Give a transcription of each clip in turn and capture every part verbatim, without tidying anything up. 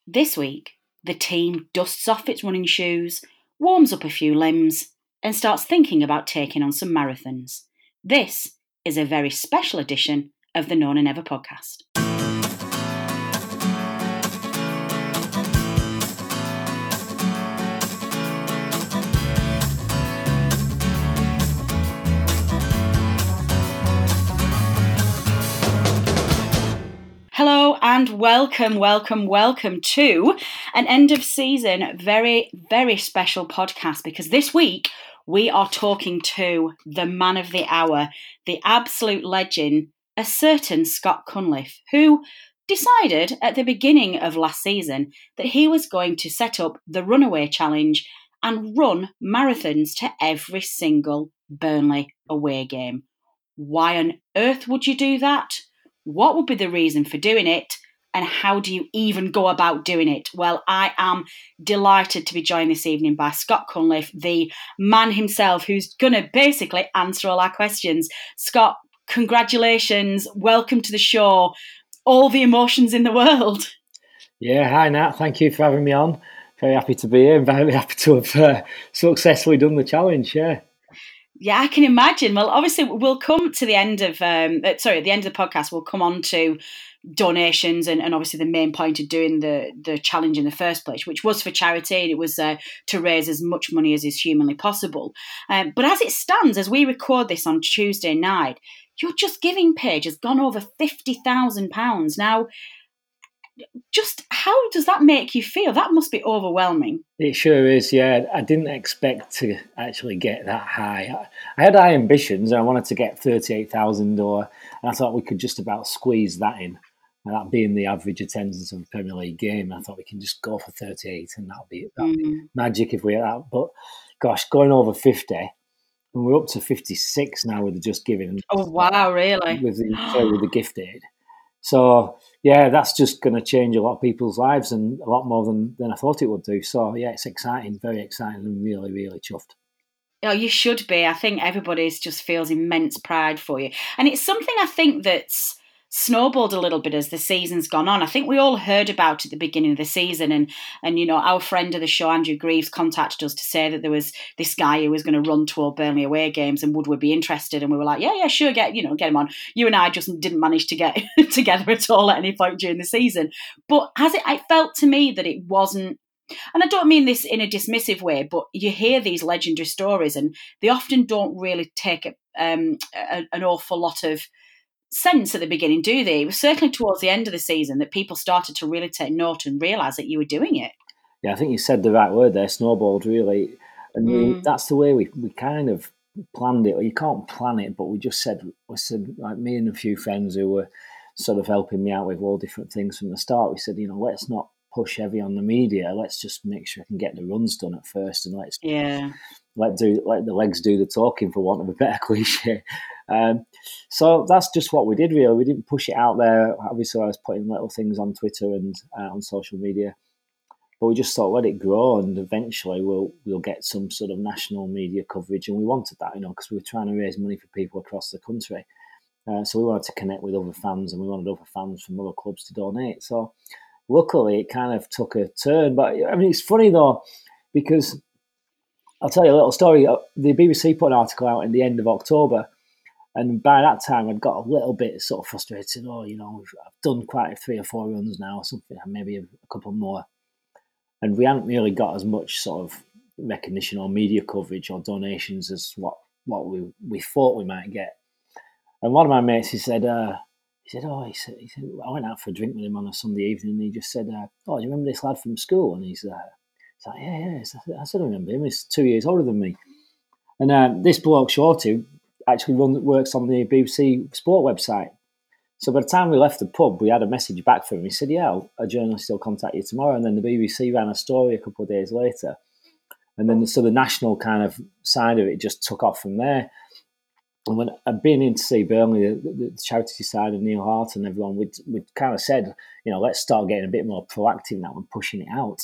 This week, the team dusts off its running shoes, warms up a few limbs, and starts thinking about taking on some marathons. This is a very special edition of the No Nay Never podcast. Hello and welcome, welcome, welcome to an end of season very, very special podcast, because this week we are talking to the man of the hour, the absolute legend, a certain Scott Cunliffe, who decided at the beginning of last season that he was going to set up the Runaway Challenge and run marathons to every single Burnley away game. Why on earth would you do that? What would be the reason for doing it? And how do you even go about doing it? Well, I am delighted to be joined this evening by Scott Cunliffe, the man himself, who's going to basically answer all our questions. Scott, congratulations. Welcome to the show. All the emotions in the world. Yeah, hi Nat. Thank you for having me on. Very happy to be here and very happy to have uh, successfully done the challenge, yeah. Yeah, I can imagine. Well, obviously, we'll come to the end of, um, sorry, at the end of the podcast, we'll come on to donations and, and obviously the main point of doing the, the challenge in the first place, which was for charity, and it was uh, to raise as much money as is humanly possible. Um, but as it stands, as we record this on Tuesday night, your Just Giving page has gone over fifty thousand pounds. Now, just how does that make you feel? That must be overwhelming. It sure is, yeah. I didn't expect to actually get that high. I had high ambitions and I wanted to get thirty-eight thousand, or, and I thought we could just about squeeze that in. And that being the average attendance of a Premier League game, I thought we can just go for thirty-eight and that'll be, that'll mm. be magic if we had that. But gosh, going over fifty, and we're up to fifty-six now with the Just Giving. Oh, wow, really? With the, sorry, with the gift aid. So, yeah, that's just going to change a lot of people's lives, and a lot more than, than I thought it would do. So, yeah, it's exciting, very exciting, and really, really chuffed. Oh, you should be. I think everybody just feels immense pride for you. And it's something I think that's snowballed a little bit as the season's gone on. I think we all heard about it at the beginning of the season, and and you know, our friend of the show, Andrew Greaves, contacted us to say that there was this guy who was going to run to all Burnley away games, and would we be interested? And we were like, yeah, yeah, sure, get you know, get him on. You and I just didn't manage to get together at all at any point during the season. But as it, it felt to me that it wasn't. And I don't mean this in a dismissive way, but you hear these legendary stories, and they often don't really take a, um, a, an awful lot of sense at the beginning, do they? It was certainly towards the end of the season that people started to really take note and realise that you were doing it. Yeah, I think you said the right word there, snowballed, really. And mm. we, that's the way we we kind of planned it. You can't plan it, but we just said, we said, like me and a few friends who were sort of helping me out with all different things from the start, we said, you know, let's not push heavy on the media. Let's just make sure I can get the runs done at first, and let's yeah. let do let the legs do the talking, for want of a better cliche. Um, so that's just what we did, really. We didn't push it out there. Obviously, I was putting little things on Twitter and uh, on social media, but we just thought, let it grow, and eventually we'll we'll get some sort of national media coverage. And we wanted that, you know, because we were trying to raise money for people across the country. Uh, so we wanted to connect with other fans, and we wanted other fans from other clubs to donate. So luckily, it kind of took a turn. But I mean, it's funny though, because I'll tell you a little story. The B B C put an article out in the end of October, and by that time I'd got a little bit sort of frustrated. Oh, you know, I've done quite three or four runs now, or something, maybe a couple more, and we hadn't really got as much sort of recognition or media coverage or donations as what, what we we thought we might get. And one of my mates, he said, uh, he said, oh, he said, he said, I went out for a drink with him on a Sunday evening, and he just said, uh, oh, do you remember this lad from school? And he's uh, He's like, yeah, yeah. I said, I remember him. He's two years older than me. And uh, this bloke, Shorty, actually run, works on the B B C Sport website. So by the time we left the pub, we had a message back from him. He said, yeah, a journalist will contact you tomorrow. And then the B B C ran a story a couple of days later. And then so the national kind of side of it just took off from there. And when I'd been in to see Burnley, the, the, the charity side of Neil Hart and everyone, we'd, we'd kind of said, you know, let's start getting a bit more proactive now and pushing it out.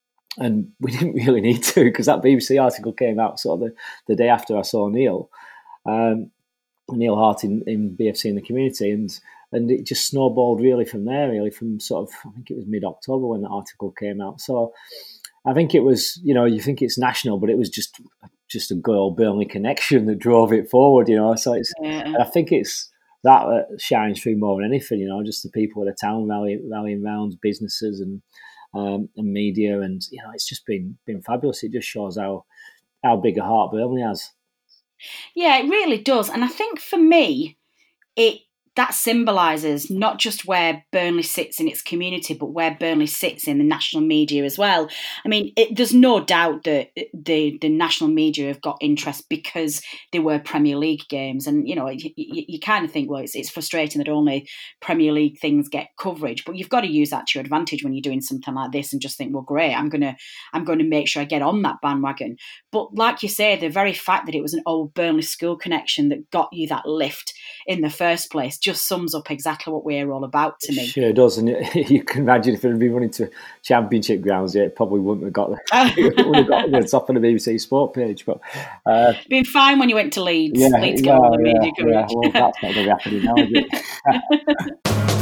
And we didn't really need to, because that B B C article came out sort of the, the day after I saw Neil. Um, Neil Hart in, in B F C in the community, and and it just snowballed really from there. Really, from sort of I think it was mid October when the article came out. So I think it was, you know, you think it's national, but it was just just a good old Burnley connection that drove it forward. You know, so it's Yeah. I think it's that that shines through more than anything. You know, just the people of the town rallying, rallying round, businesses and um, and media, and you know, it's just been been fabulous. It just shows how how big a heart Burnley has. Yeah, it really does. And I think for me, it that symbolises not just where Burnley sits in its community, but where Burnley sits in the national media as well. I mean, it, there's no doubt that the the national media have got interest because they were Premier League games, and you know, you, you, you kind of think, well, it's, it's frustrating that only Premier League things get coverage, but you've got to use that to your advantage when you're doing something like this, and just think, well, great, I'm gonna I'm going to make sure I get on that bandwagon. But like you say, the very fact that it was an old Burnley school connection that got you that lift in the first place just sums up exactly what we're all about to me. Sure does, and you can imagine if it had been running to Championship grounds, yeah, it probably wouldn't have got the, wouldn't have got the top of the B B C Sport page. But uh, it'd been fine when you went to Leeds. Yeah, Leeds yeah, get all the yeah, media coverage. yeah. Well, that's not going to be happening now, is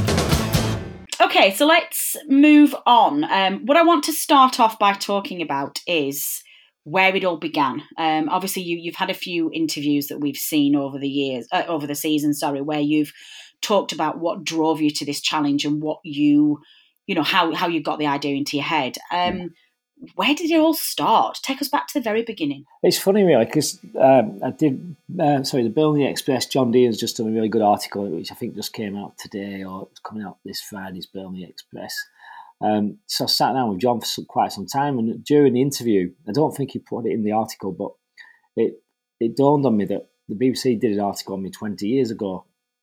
it? Okay, so let's move on. Um, what I want to start off by talking about is where it all began. Um, obviously, you, you've had a few interviews that we've seen over the years, uh, over the season, sorry, where you've talked about what drove you to this challenge and what you, you know, how how you got the idea into your head. Um, yeah. Where did it all start? Take us back to the very beginning. It's funny, really, because um, I did, uh, sorry, the Burnley Express, John Deere's just done a really good article, which I think just came out today or it's coming out this Friday's Burnley Express. Um, so I sat down with John for some, quite some time, and during the interview, I don't think he put it in the article, but it it dawned on me that the B B C did an article on me twenty years ago,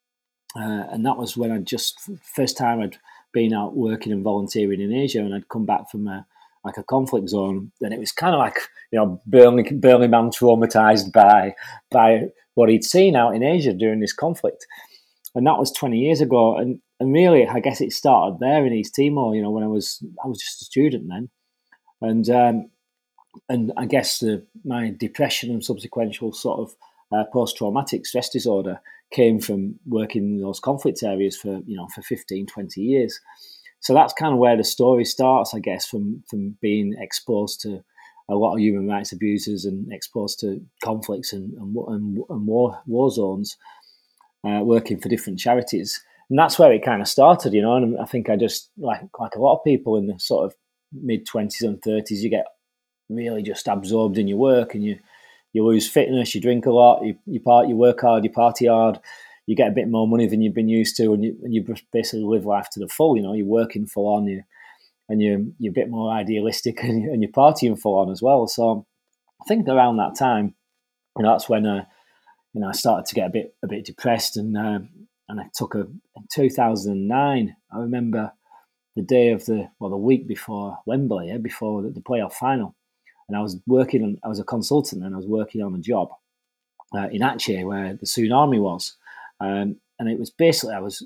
uh, and that was when I just first time I'd been out working and volunteering in Asia, and I'd come back from a like a conflict zone, and it was kind of like, you know, Burnley Burnley man traumatized by by what he'd seen out in Asia during this conflict, and that was twenty years ago, and. And really, I guess it started there in East Timor. You know, when I was I was just a student then, and um, and I guess the, my depression and subsequent sort of uh, post-traumatic stress disorder came from working in those conflict areas for you know for fifteen, twenty years. So that's kind of where the story starts, I guess, from from being exposed to a lot of human rights abusers and exposed to conflicts and and, and, and war war zones, uh, working for different charities. And that's where it kind of started, you know. And I think I just, like like a lot of people in the sort of mid-twenties and thirties, you get really just absorbed in your work and you you lose fitness, you drink a lot, you you, part, you work hard, you party hard, you get a bit more money than you've been used to, and you, and you basically live life to the full, you know. You're working full on, you, and you, you're a bit more idealistic, and, you, and you're partying full on as well. So I think around that time, you know, that's when uh, you know I started to get a bit a bit depressed, and uh, and I took a in two thousand nine. I remember the day of the well, the week before Wembley, yeah, before the, the playoff final, and I was working on. I was a consultant, and I was working on a job uh, in Aceh, where the tsunami was, um, and it was basically I was.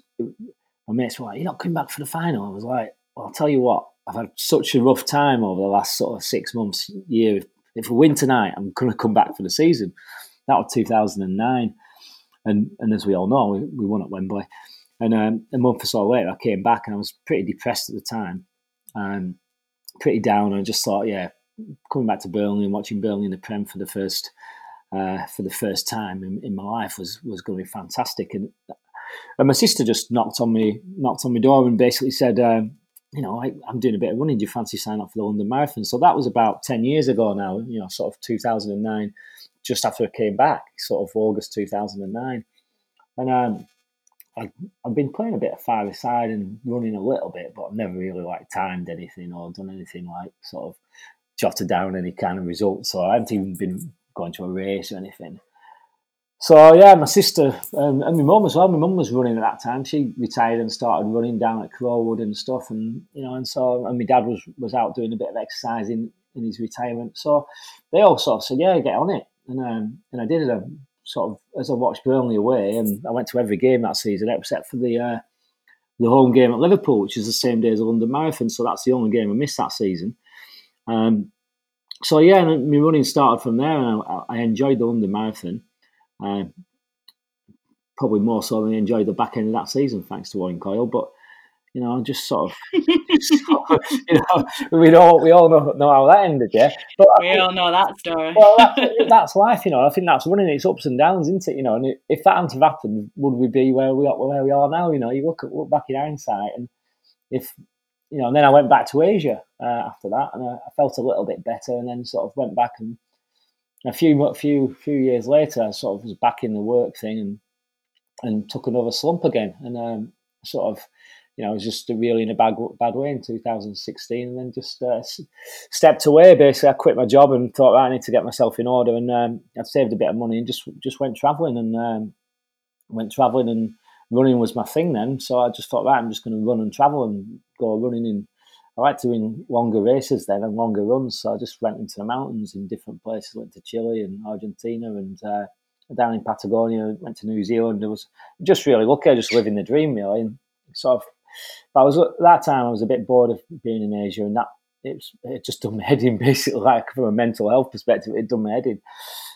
My mates were like, "You're not coming back for the final." I was like, "Well, I'll tell you what. I've had such a rough time over the last sort of six months, year. If, if we win tonight, I'm going to come back for the season." That was two thousand nine. And and as we all know, we, we won at Wembley. And um, a month or so later, I came back and I was pretty depressed at the time, um, pretty down. And I just thought, yeah, coming back to Burnley and watching Burnley in the Prem for the first uh, for the first time in, in my life was was going to be fantastic. And and my sister just knocked on me knocked on my door and basically said, um, you know, I, I'm doing a bit of running. Do you fancy signing up for the London Marathon? So that was about ten years ago now. You know, sort of two thousand nine. Just after I came back, sort of August two thousand nine. And um, I, I've been playing a bit of five-a-side and running a little bit, but I've never really like timed anything or done anything like sort of jotted down any kind of results. So I haven't even been going to a race or anything. So yeah, my sister and, and my mum as well. My mum was running at that time. She retired and started running down at Crowwood and stuff. And you know, and so and my dad was was out doing a bit of exercise in, in his retirement. So they all sort of said, "Yeah, get on it." And um, and I did it. Um, sort of as I watched Burnley away, and I went to every game that season except for the uh, the home game at Liverpool, which is the same day as the London Marathon. So that's the only game I missed that season. Um, so yeah, and my running started from there, and I, I enjoyed the London Marathon. Uh, probably more so than enjoyed the back end of that season, thanks to Owen Coyle. But you know, just sort of, sort of you know, we all we all know, know how that ended, yeah. But we all know that story. Well, that's, that's life, you know. I think that's running its ups and downs, isn't it? You know, and if that hadn't have happened, would we be where we are, where we are now? You know, you look at look back in hindsight, and if you know, and then I went back to Asia uh, after that, and I, I felt a little bit better, and then sort of went back, and a few few few years later, I sort of was back in the work thing, and and took another slump again, and um, sort of, you know, I was just really in a bad bad way in two thousand sixteen, and then just uh, stepped away. Basically, I quit my job and thought, right, I need to get myself in order, and um, I'd saved a bit of money and just just went travelling, and um, went travelling, and running was my thing then. So I just thought, right, I'm just going to run and travel and go running in. I like doing longer races then and longer runs, so I just went into the mountains in different places. Went to Chile and Argentina, and uh, down in Patagonia. Went to New Zealand. It was just really lucky, just living the dream, really. And sort of, but I was at that time I was a bit bored of being in Asia, and that it, it just done my head in, basically, like from a mental health perspective, it done my head in.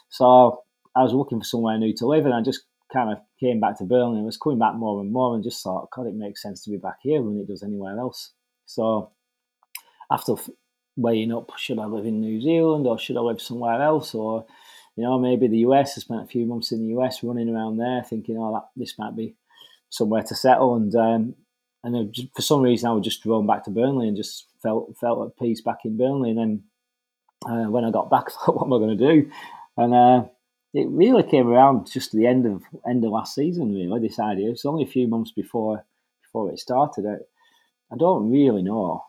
So I was looking for somewhere new to live, and I just kind of came back to Burnley. I was coming back more and more, and just thought, God, it makes sense to be back here when it does anywhere else. So after weighing up, should I live in New Zealand or should I live somewhere else, or you know, maybe the U S. I spent a few months in the U S running around there, thinking, oh, that this might be somewhere to settle, and um, and just, for some reason I was just drawn back to Burnley and just felt felt at peace back in Burnley. And then uh, when I got back, I thought, what am I going to do? And uh, it really came around just the end of end of last season. Really, this idea. It's only a few months before before it started. I, I don't really know.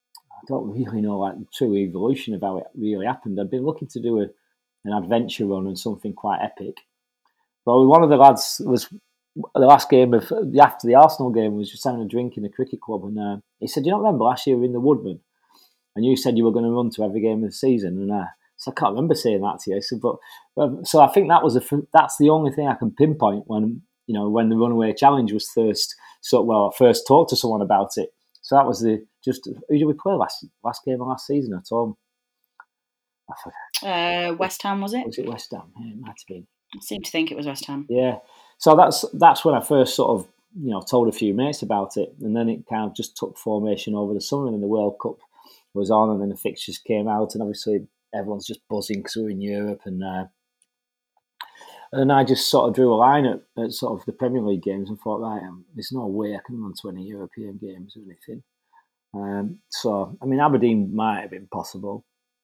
I don't really know like the true evolution of how it really happened. I've been looking to do a, an adventure run and something quite epic. But one of the lads was the last game of the after the Arsenal game was just having a drink in the cricket club, and uh, he said, "You don't remember last year we were in the Woodman, and you said you were going to run to every game of the season?" And uh, so I can't remember saying that to you. So, but, but so I think that was a that's the only thing I can pinpoint when you know when the Runaway Challenge was first. So well, I first talked to someone about it. So that was the just who did we play last last game of last season at home? I forget. Uh, West Ham, was it? Was it West Ham? Yeah, it might have been. I seem to think it was West Ham. Yeah. So that's that's when I first sort of you know told a few mates about it, and then it kind of just took formation over the summer, and then the World Cup was on, and then the fixtures came out, and obviously everyone's just buzzing because we're in Europe, and uh, and I just sort of drew a line at, at sort of the Premier League games and thought, right, um, there's no way I can run to any European games or anything. Um, so I mean, Aberdeen might have been possible.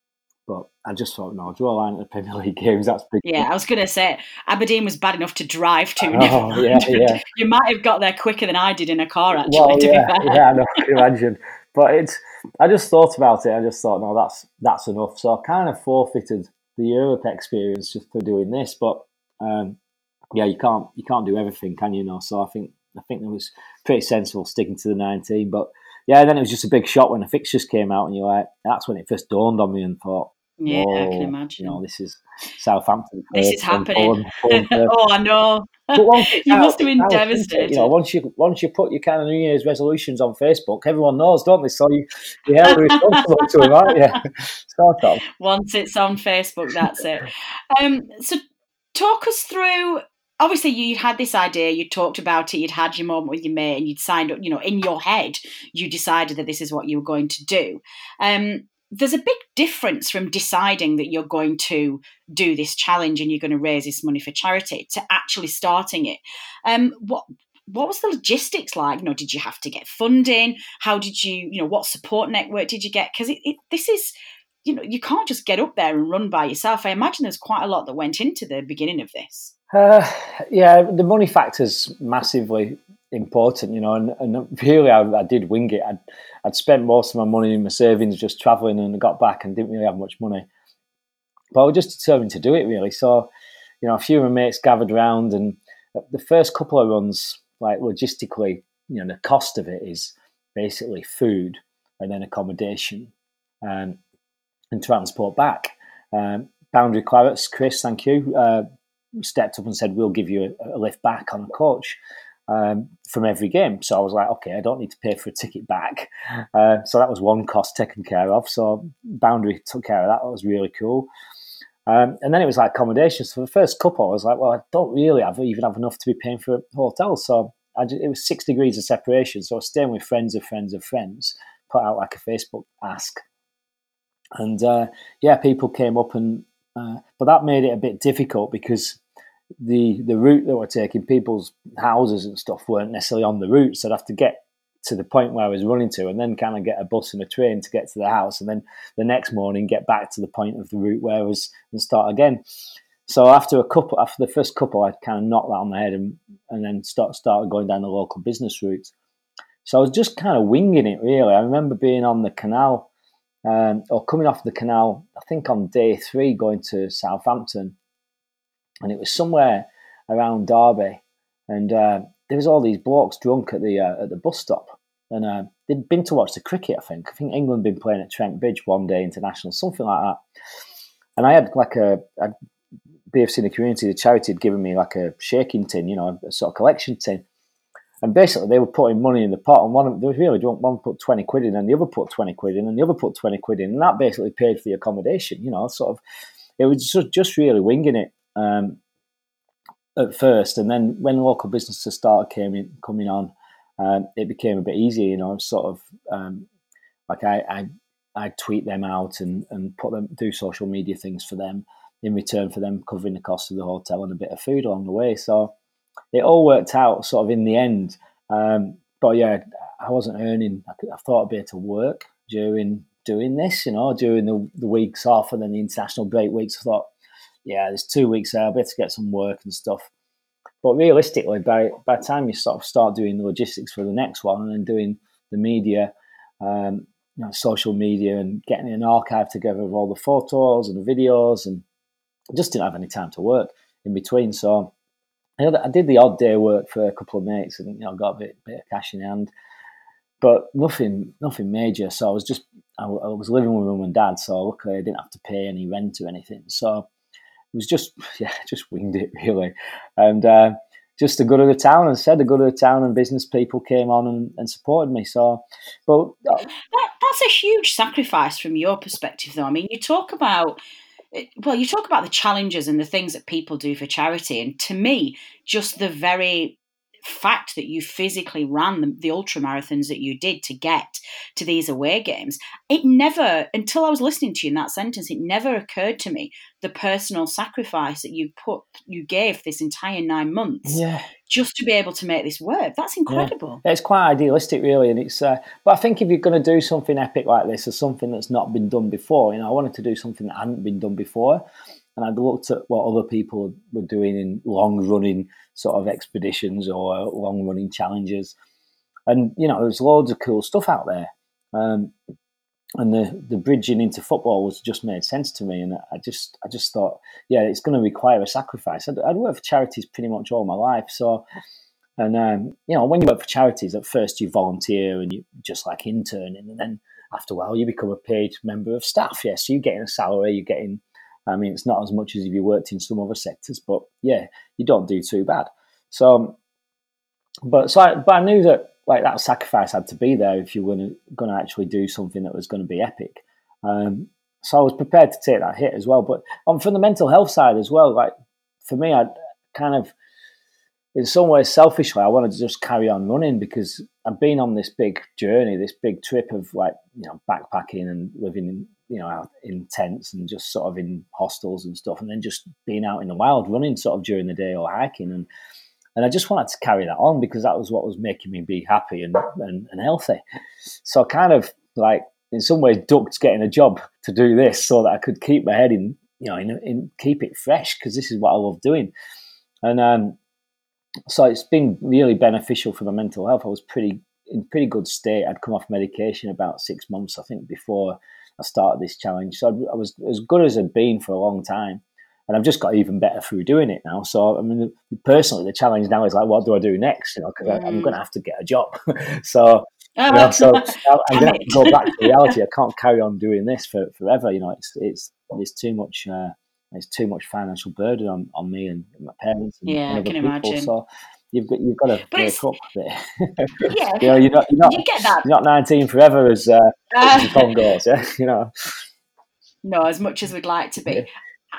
But I just thought, no, draw a line at the Premier League games. That's big. Yeah, I was going to say Aberdeen was bad enough to drive to. Oh, yeah, yeah. You might have got there quicker than I did in a car, actually. Well, to yeah, be fair. yeah, I know, I can imagine. But it's, I just thought about it. I just thought, no, that's that's enough. So I kind of forfeited the Europe experience just for doing this. But um, yeah, you can't you can't do everything, can you? Know? So I think I think it was pretty sensible sticking to the nineteen. But yeah, then it was just a big shock when the fixtures came out, and you're like, that's when it first dawned on me and thought, yeah, I can imagine. You know, this is Southampton. This is happening. Fulham, Fulham oh, I know. You must have been devastated. You know, once you once you put your kind of New Year's resolutions on Facebook, everyone knows, don't they? So you you're held responsible to them, aren't you? Sort of. Once it's on Facebook, that's it. Um, so talk us through. Obviously, you had this idea, you talked about it, you'd had your moment with your mate, and you'd signed up, you know, in your head, you decided that this is what you were going to do. Um, there's a big difference from deciding that you're going to do this challenge and you're going to raise this money for charity to actually starting it. Um, what what was the logistics like? You know, did you have to get funding? How did you, you know, what support network did you get? Because it, it, this is, you know, you can't just get up there and run by yourself. I imagine there's quite a lot that went into the beginning of this. Uh, yeah, the money factor's massively important, you know, and, and really I, I did wing it. I'd, I'd spent most of my money in my savings just travelling, and I got back and didn't really have much money. But I was just determined to do it, really. So, you know, a few of my mates gathered around, and the first couple of runs, like logistically, you know, the cost of it is basically food and then accommodation um, and transport back. Um, Boundary Clarets, Chris, thank you, uh, stepped up and said, we'll give you a, a lift back on a coach um, from every game. So I was like, okay, I don't need to pay for a ticket back. Uh, so that was one cost taken care of. So Boundary took care of that. That was really cool. Um, and then it was like accommodation. So the first couple, I was like, well, I don't really have even have enough to be paying for a hotel. So I just, it was six degrees of separation. So I was staying with friends of friends of friends, put out like a Facebook ask. And uh, yeah, people came up and, uh, but that made it a bit difficult because the the route that we're taking, people's houses and stuff weren't necessarily on the route. So I'd have to get to the point where I was running to and then kind of get a bus and a train to get to the house. And then the next morning, get back to the point of the route where I was and start again. So after a couple, after the first couple, I kind of knocked that on the head and, and then start, started going down the local business route. So I was just kind of winging it, really. I remember being on the canal um, or coming off the canal, I think on day three, going to Southampton. And it was somewhere around Derby. And uh, there was all these blokes drunk at the uh, at the bus stop. And uh, they'd been to watch the cricket, I think. I think England had been playing at Trent Bridge one day, international, something like that. And I had like a, a B F C in the community, the charity had given me like a shaking tin, you know, a sort of collection tin. And basically they were putting money in the pot, and one of them, they was really drunk, one put twenty quid in and the other put twenty quid in and the other put twenty quid in. And that basically paid for the accommodation, you know, sort of, it was just, just really winging it um, at first. And then when local businesses started came in, coming on, um, it became a bit easier, you know, sort of um, like I, I, I'd tweet them out and, and put them, do social media things for them in return for them covering the cost of the hotel and a bit of food along the way. So it all worked out sort of in the end. Um, but yeah, I wasn't earning, I, I thought I'd be able to work during doing this, you know, during the, the weeks off and then the international break weeks. I thought, yeah, there's two weeks there, I'll be able to get some work and stuff. But realistically, by, by the time you sort of start doing the logistics for the next one and then doing the media, um, you know, social media and getting an archive together of all the photos and the videos, and I just didn't have any time to work in between. So I did the odd day work for a couple of mates and, you know, got a bit, bit of cash in hand, but nothing nothing major. So I was just, I, I was living with mum and dad, so luckily I didn't have to pay any rent or anything. So it was just, yeah, just winged it really. And uh, just the good of the town, and said the good of the town, and business people came on and, and supported me. So, but uh, that, that's a huge sacrifice from your perspective, though. I mean, you talk about, well, you talk about the challenges and the things that people do for charity. And to me, just the very fact that you physically ran the, the ultra marathons that you did to get to these away games, it never, until I was listening to you in that sentence, it never occurred to me the personal sacrifice that you put, you gave this entire nine months yeah. just to be able to make this work. That's incredible. Yeah. It's quite idealistic, really, and it's. Uh, but I think if you're going to do something epic like this, or something that's not been done before, you know, I wanted to do something that hadn't been done before, and I'd looked at what other people were doing in long-running sort of expeditions or long-running challenges, and you know, there's loads of cool stuff out there. Um, and the, the bridging into football was just made sense to me, and I just I just thought, yeah, it's going to require a sacrifice. I'd, I'd worked for charities pretty much all my life, so and um, you know, when you work for charities, at first you volunteer and you just like interning, and then after a while you become a paid member of staff. Yeah, so you're getting a salary, you're getting. I mean, it's not as much as if you worked in some other sectors, but yeah, you don't do too bad. So, but so I, but I knew that. Like that sacrifice had to be there if you were going to actually do something that was going to be epic. Um, so I was prepared to take that hit as well. But on from the mental health side as well, like for me, I kind of, in some ways, selfishly, I wanted to just carry on running because I've been on this big journey, this big trip of like, you know, backpacking and living in, you know, out in tents and just sort of in hostels and stuff, and then just being out in the wild running sort of during the day or hiking. And And I just wanted to carry that on because that was what was making me be happy and, and, and healthy. So I kind of like, in some ways, ducked getting a job to do this so that I could keep my head in, you know, in, in keep it fresh because this is what I love doing. And um, so it's been really beneficial for my mental health. I was pretty in pretty good state. I'd come off medication about six months, I think, before I started this challenge. So I was as good as I'd been for a long time. And I've just got even better through doing it now. So, I mean, personally, the challenge now is like, what do I do next? You know, because mm. I'm going to have to get a job. so, oh, you know, so I'm going to have to go back to reality. I can't carry on doing this for forever. You know, it's it's it's too much. Uh, it's too much financial burden on, on me and my parents and, yeah, and other I can people. Imagine. So you've got you've got to but wake up a bit. Yeah, you know, you're not you're not, you get that. You're not nineteen forever, as uh, uh, as the song goes. Yeah, you know. No, as much as we'd like to be. Yeah.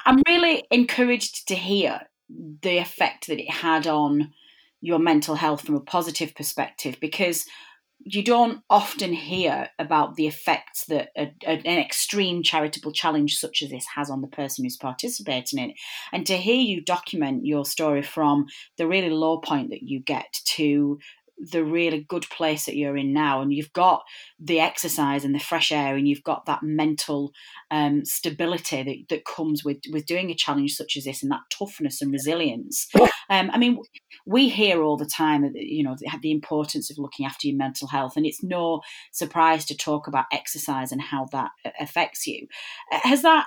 I'm really encouraged to hear the effect that it had on your mental health from a positive perspective, because you don't often hear about the effects that a, a, an extreme charitable challenge such as this has on the person who's participating in it. And to hear you document your story from the really low point that you get to the really good place that you're in now, and you've got the exercise and the fresh air, and you've got that mental um, stability that, that comes with, with doing a challenge such as this, and that toughness and resilience. Um, I mean, we hear all the time that, you know, the importance of looking after your mental health, and it's no surprise to talk about exercise and how that affects you. Has that,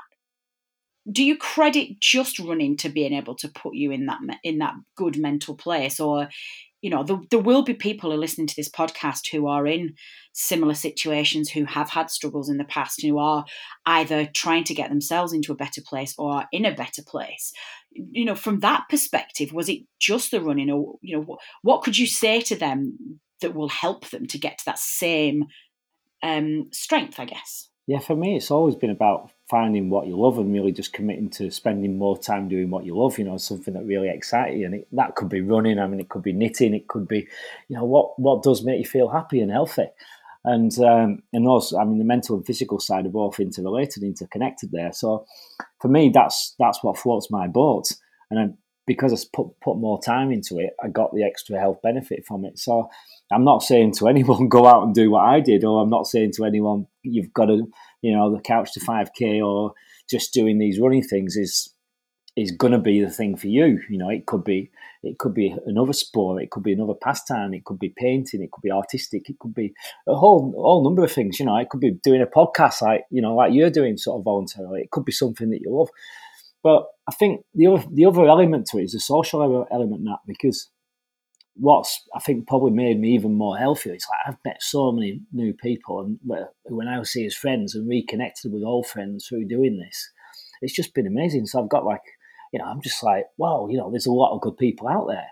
do you credit just running to being able to put you in that in that good mental place, or, you know, there, there will be people who are listening to this podcast who are in similar situations, who have had struggles in the past, who are either trying to get themselves into a better place or are in a better place. You know, from that perspective, was it just the running, or, you know, what, what could you say to them that will help them to get to that same um, strength, I guess? Yeah, for me, it's always been about finding what you love and really just committing to spending more time doing what you love, you know, something that really excites you. And it, that could be running, I mean, it could be knitting, it could be, you know, what, what does make you feel happy and healthy. And um, and also, I mean, the mental and physical side are both interrelated, interconnected there. So for me, that's that's what floats my boat. And I, because I put, put more time into it, I got the extra health benefit from it. So I'm not saying to anyone, go out and do what I did, or I'm not saying to anyone, you've got to, you know, the couch to five K, or just doing these running things is is going to be the thing for you. You know, it could be it could be another sport, it could be another pastime, it could be painting, it could be artistic, it could be a whole whole number of things. You know, it could be doing a podcast like, you know, like you're doing sort of voluntarily. It could be something that you love. But I think the other the other element to it is the social element, Nat, because what's I think probably made me even more healthy is like I've met so many new people, and who I now see as friends and reconnected with old friends through doing this. It's just been amazing. So I've got like, you know, I'm just like, wow, you know, there's a lot of good people out there.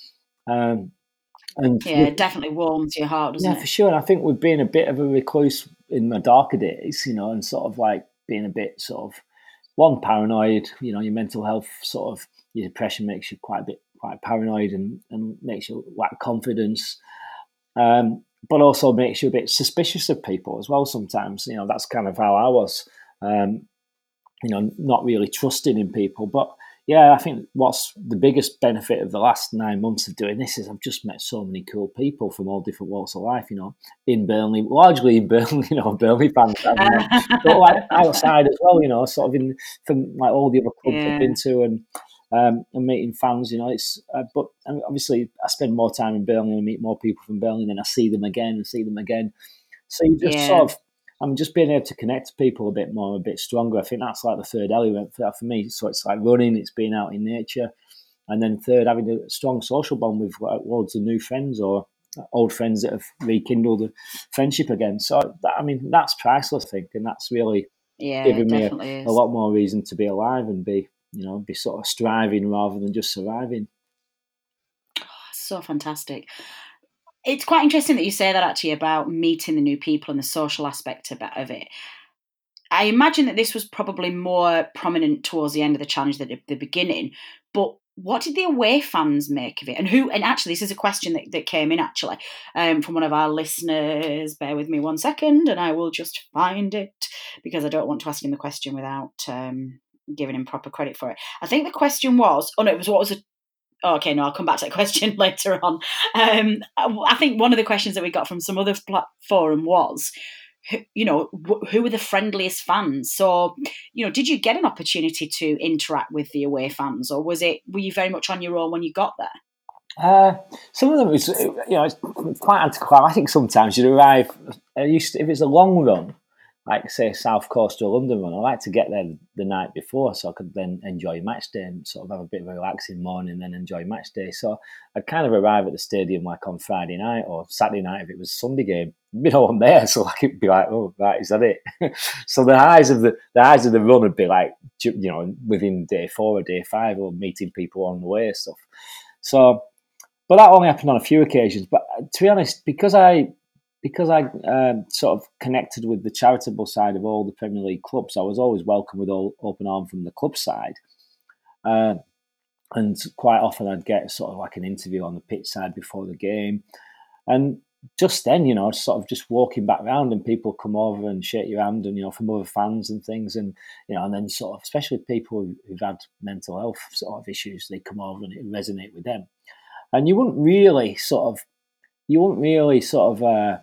Um, and yeah, it definitely warms your heart, doesn't yeah, it? for sure. And I think with being a bit of a recluse in my darker days, you know, and sort of like being a bit sort of one paranoid, you know, your mental health sort of your depression makes you quite a bit quite paranoid and, and makes you lack confidence. Um, but also makes you a bit suspicious of people as well sometimes. You know, that's kind of how I was. Um, you know, not really trusting in people. But yeah, I think what's the biggest benefit of the last nine months of doing this is I've just met so many cool people from all different walks of life, you know, in Burnley, largely in Burnley, you know, Burnley fans, but like outside as well, you know, sort of in from like all the other clubs yeah. I've been to, and um, and meeting fans, you know, it's, uh, but obviously I spend more time in Burnley and meet more people from Burnley, and then I see them again and see them again. So you just yeah. sort of, I'm just being able to connect to people a bit more, a bit stronger. I think that's like the third element for, for me. So it's like running, it's being out in nature. And then third, having a strong social bond with like, loads of new friends or old friends that have rekindled a friendship again. So, that, I mean, that's priceless, I think. And that's really yeah, giving me a, is. a lot more reason to be alive and be, you know, be sort of striving rather than just surviving. Oh, so fantastic. It's quite interesting that you say that actually about meeting the new people and the social aspect of it. I imagine that this was probably more prominent towards the end of the challenge than at the beginning, but what did the away fans make of it? And who, and actually this is a question that, that came in actually um, from one of our listeners. Bear with me one second and I will just find it, because I don't want to ask him the question without um, giving him proper credit for it. I think the question was, oh no, it was what was a Oh, okay, no, I'll come back to that question later on. Um, I think one of the questions that we got from some other forum was, you know, who were the friendliest fans? So, you know, did you get an opportunity to interact with the away fans, or was it, were you very much on your own when you got there? Uh, some of them was, you know, it's quite anticlimactic sometimes. You arrive, I used to, if it's a long run, like say South Coast or London run, I like to get there the night before so I could then enjoy match day and sort of have a bit of a relaxing morning and then enjoy match day. So I'd kind of arrive at the stadium like on Friday night or Saturday night if it was a Sunday game. You know, I'm there, so like it'd be like, oh, right, is that it? So the highs of the the highs of the run would be like, you know, within day four or day five, or meeting people on the way and stuff. So, but that only happened on a few occasions. But to be honest, because I because I um, sort of connected with the charitable side of all the Premier League clubs, I was always welcome with all open arm from the club side. Uh, and quite often I'd get sort of like an interview on the pitch side before the game. And just then, you know, sort of just walking back around and people come over and shake your hand and, you know, from other fans and things. And, you know, and then sort of, especially people who've had mental health sort of issues, they come over and it resonate with them. And you wouldn't really sort of, you wouldn't really sort of, uh,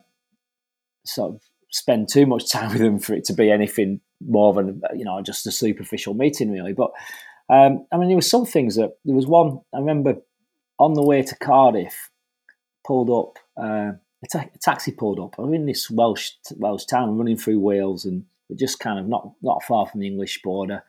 sort of spend too much time with them for it to be anything more than, you know, just a superficial meeting really. But, um, I mean, there were some things that, there was one, I remember on the way to Cardiff, pulled up, uh, a, ta- a taxi pulled up. I'm in this Welsh Welsh town, running through Wales, and we're just kind of not not far from the English border.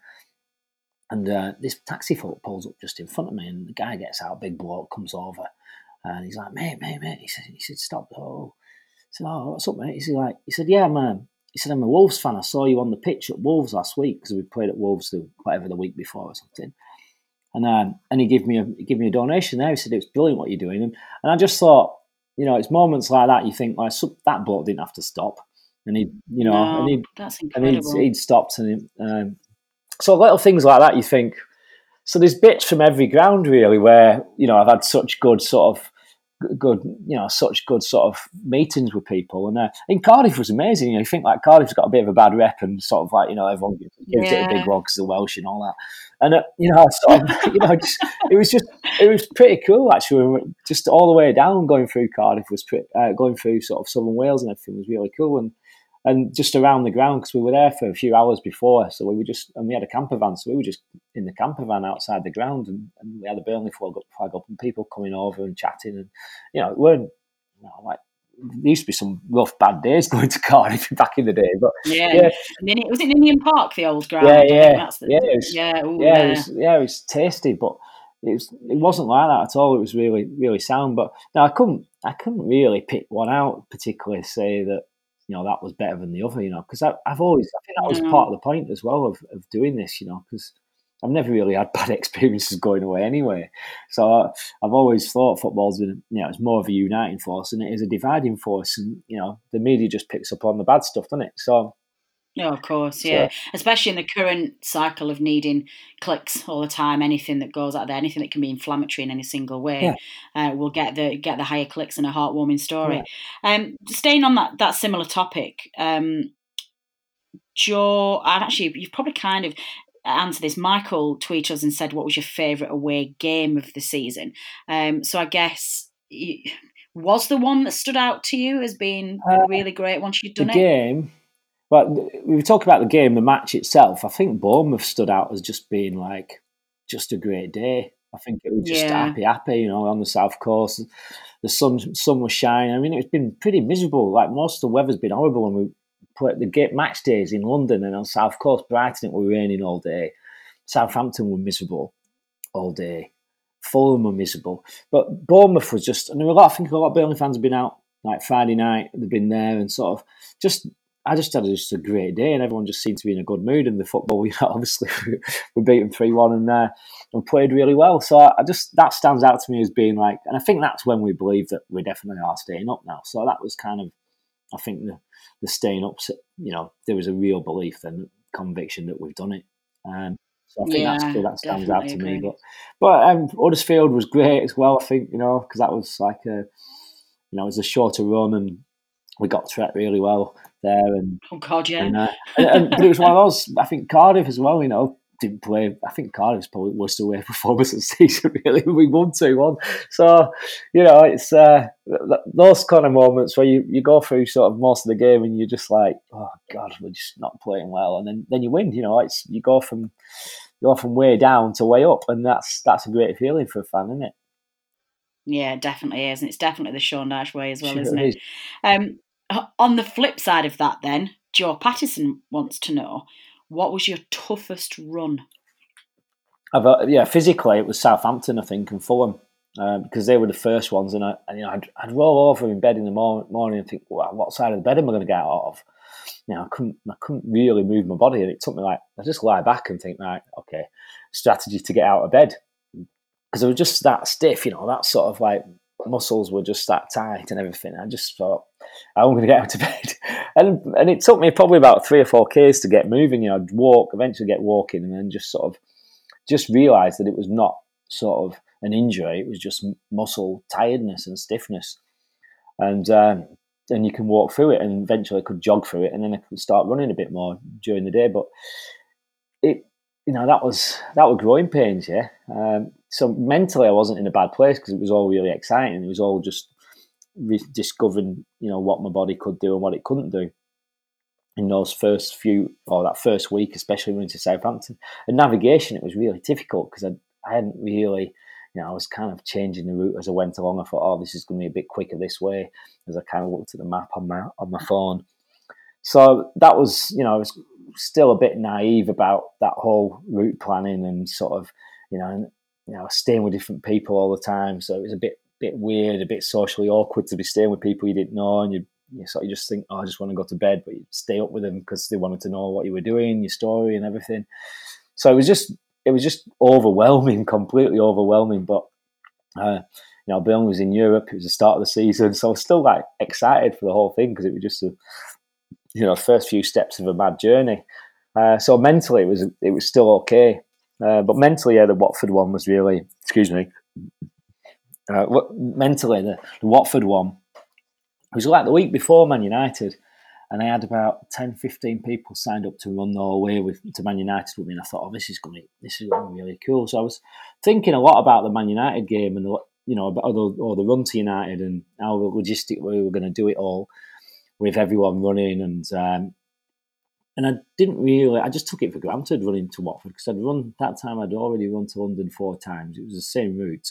And uh, this taxi pulls up just in front of me, and the guy gets out, big bloke, comes over, and he's like, "Mate, mate, mate." He said, "He said, stop." Oh, I said, "Oh, what's up, mate?" He said, "Like," he said, "Yeah, man." He said, "I'm a Wolves fan. I saw you on the pitch at Wolves last week because we played at Wolves the whatever the week before or something." And um, and he gave me a he gave me a donation there. He said, "It's brilliant what you're doing." And, and I just thought, you know, it's moments like that you think, like, so that bloke didn't have to stop, and he, you know, No, and he that's and he'd, incredible. he'd stopped, and he, um, so little things like that you think. So there's bits from every ground really where, you know, I've had such good sort of good, you know, such good sort of meetings with people. And uh, in Cardiff was amazing. You know, you think like Cardiff's got a bit of a bad rep, and sort of like, you know, everyone gives, gives it a big Yeah. one because the Welsh and all that. And uh, you know, sort of, you know, just, it was just it was pretty cool actually. Just all the way down going through Cardiff was pretty, uh, going through sort of southern Wales and everything was really cool. And and just around the ground because we were there for a few hours before, so we were just and we had a camper van, so we were just in the camper van outside the ground, and, and we had a Burnley flag up, flag up, and people coming over and chatting, and you know, it weren't, you know, like there used to be some rough bad days going to Cardiff back in the day, but Yeah, yeah, and then it was it Ninian Park, the old yeah, ground. I think yeah, that's the, yeah, the it was, yeah, ooh, yeah, it yeah. was, yeah, it was tasty, but it was, it wasn't like that at all. It was really, really sound. But no, I couldn't, I couldn't really pick one out particularly, say that, you know, that was better than the other, you know, because I've always, I think that was part No. of the point as well of, of doing this, you know, because I've never really had bad experiences going away anyway. So I, I've always thought football's been, you know, it's more of a uniting force than it is a dividing force, and you know, the media just picks up on the bad stuff, doesn't it? So, No, of course, so yeah. Especially in the current cycle of needing clicks all the time. Anything that goes out there, anything that can be inflammatory in any single yeah, way, uh, will get the get the higher clicks and a heartwarming yeah. story. Um, staying on that that similar topic, um, Joe, and actually, you've probably kind of answered this. Michael tweeted us and said, "What was your favourite away game of the season?" Um, so I guess. You, was the one that stood out to you as being Uh, really great once you'd the done it? game. But we were talking about the game, the match itself. I think Bournemouth stood out as just being like just a great day. I think it was just Yeah. happy, happy, you know, on the south coast. The sun, sun was shining. I mean, it's been pretty miserable. Like most of the weather's been horrible when we put the game match days in London and on south coast. Brighton, it was raining all day. Southampton were miserable all day. Fulham were miserable, but Bournemouth was just. And there were a lot. I think a lot of Burnley fans have been out like Friday night. They've been there and sort of just. I just had just a great day, and everyone just seemed to be in a good mood. And the football, we obviously we beat them three one and uh, and played really well. So I, I just that stands out to me as being like, and I think that's when we believe that we definitely are staying up now. So that was kind of, I think the the staying up. You know, there was a real belief and conviction that we've done it. Um, so I think that's Yeah, cool. That stands out definitely to me. agree. But but um, Huddersfield was great as well. I think, you know, because that was like a, you know, it was a shorter run and we got through it really well there. And Oh God, yeah. and, uh, and, and but it was one of those. I think Cardiff as well. You know, didn't play. I think Cardiff's probably worst away performance of the season. Really, we won two one. So you know, it's uh, those kind of moments where you, you go through sort of most of the game and you're just like, oh God, we're just not playing well, and then, then you win. You know, it's you go from you go from way down to way up, and that's that's a great feeling for a fan, isn't it? Yeah, it definitely is, and it's definitely the Sean Dyche way as well, isn't Sure it? is. Um, on the flip side of that, then Joe Pattison wants to know, what was your toughest run? I've, uh, yeah, physically it was Southampton, I think, and Fulham. Uh, because they were the first ones, and I, and, you know, I'd, I'd roll over in bed in the mor- morning and think, well, what side of the bed am I going to get out of? You know, I couldn't, I couldn't really move my body, and it took me like I just lie back and think, right, okay, strategy to get out of bed because I was just that stiff, you know, that sort of like muscles were just that tight and everything. I just thought, I'm going to get out of bed. and and it took me probably about three or four Ks to get moving. You know, I'd walk, eventually get walking, and then just sort of just realise that it was not sort of an injury. It was just muscle tiredness and stiffness. And um, and you can walk through it, and eventually I could jog through it, and then I could start running a bit more during the day. But it, you know, that was that were growing pains, yeah. Um, so mentally, I wasn't in a bad place because it was all really exciting. It was all just rediscovering, you know, what my body could do and what it couldn't do in those first few, or that first week, especially running to Southampton. And navigation, it was really difficult because I, I hadn't really, you know, I was kind of changing the route as I went along. I thought, oh, this is going to be a bit quicker this way, as I kind of looked at the map on my on my phone. So that was, you know, I was still a bit naive about that whole route planning and sort of, you know, and, you know, staying with different people all the time. So it was a bit bit weird, a bit socially awkward to be staying with people you didn't know, and you you sort of just think, oh, I just want to go to bed, but you stay up with them because they wanted to know what you were doing, your story, and everything. So it was just it was just overwhelming, completely overwhelming. But uh, you know, Burnley was in Europe. It was the start of the season, so I was still like excited for the whole thing because it was just a, you know, first few steps of a mad journey. Uh, so mentally, it was it was still okay, uh, but mentally, yeah, the Watford one was really, excuse me. Uh, mentally, the, the Watford one, it was like the week before Man United, and I had about ten, fifteen people signed up to run their way with to Man United with me, and I thought, oh, this is going to this is going to be really cool. So I was thinking a lot about the Man United game and the, you know, about the, or the run to United and how logistically we were going to do it all with everyone running, and um, and I didn't really, I just took it for granted running to Watford because I'd run that time. I'd already run to London four times. It was the same route.